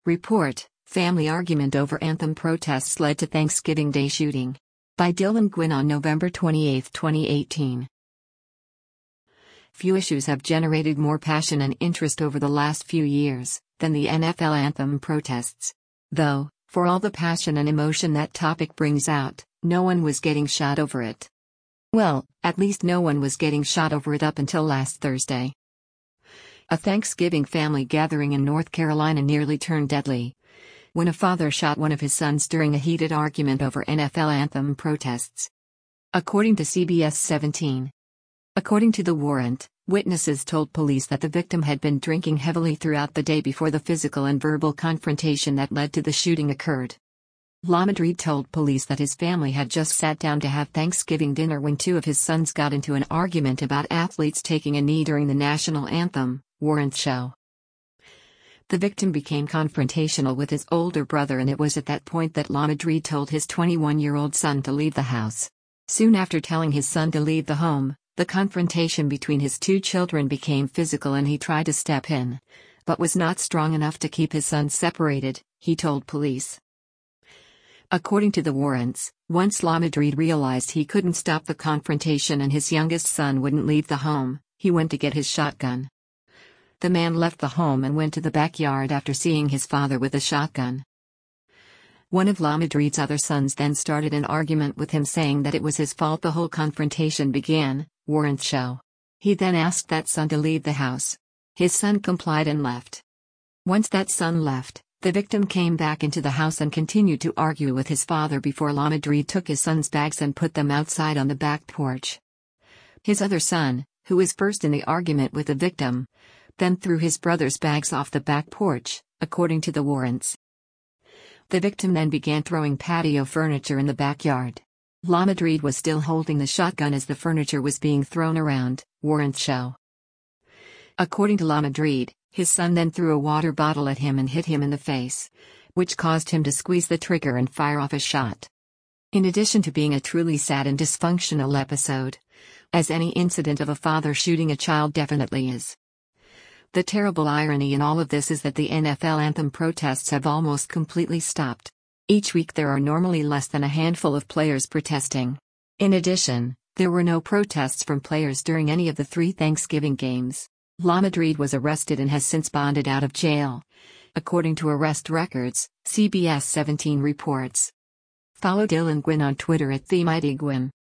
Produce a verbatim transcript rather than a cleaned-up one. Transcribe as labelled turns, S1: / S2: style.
S1: Report: Family argument over anthem protests led to Thanksgiving Day shooting. By Dylan Gwynn on November twenty-eighth, twenty eighteen. Few issues have generated more passion and interest over the last few years than the N F L anthem protests. Though, for all the passion and emotion that topic brings out, no one was getting shot over it. Well, at least no one was getting shot over it up until last Thursday. A Thanksgiving family gathering in North Carolina nearly turned deadly when a father shot one of his sons during a heated argument over N F L anthem protests. According to C B S seventeen. According to the warrant, witnesses told police that the victim had been drinking heavily throughout the day before the physical and verbal confrontation that led to the shooting occurred. Lamadrid told police that his family had just sat down to have Thanksgiving dinner when two of his sons got into an argument about athletes taking a knee during the national anthem, warrants show. The victim became confrontational with his older brother, and it was at that point that Lamadrid told his twenty-one-year-old son to leave the house. Soon after telling his son to leave the home, the confrontation between his two children became physical and he tried to step in, but was not strong enough to keep his sons separated, he told police. According to the warrants, once Lamadrid realized he couldn't stop the confrontation and his youngest son wouldn't leave the home, he went to get his shotgun. The man left the home and went to the backyard after seeing his father with a shotgun. One of Lamadrid's other sons then started an argument with him, saying that it was his fault the whole confrontation began, warrants show. He then asked that son to leave the house. His son complied and left. Once that son left, the victim came back into the house and continued to argue with his father before Lamadrid took his son's bags and put them outside on the back porch. His other son, who was first in the argument with the victim, then threw his brother's bags off the back porch, according to the warrants. The victim then began throwing patio furniture in the backyard. Lamadrid was still holding the shotgun as the furniture was being thrown around, warrants show. According to Lamadrid, his son then threw a water bottle at him and hit him in the face, which caused him to squeeze the trigger and fire off a shot. In addition to being a truly sad and dysfunctional episode, as any incident of a father shooting a child definitely is. The terrible irony in all of this is that the N F L anthem protests have almost completely stopped. Each week there are normally less than a handful of players protesting. In addition, there were no protests from players during any of the three Thanksgiving games. Lamadrid was arrested and has since bonded out of jail, according to arrest records, C B S seventeen reports. Follow Dylan Gwynn on Twitter at TheMightyGwynn.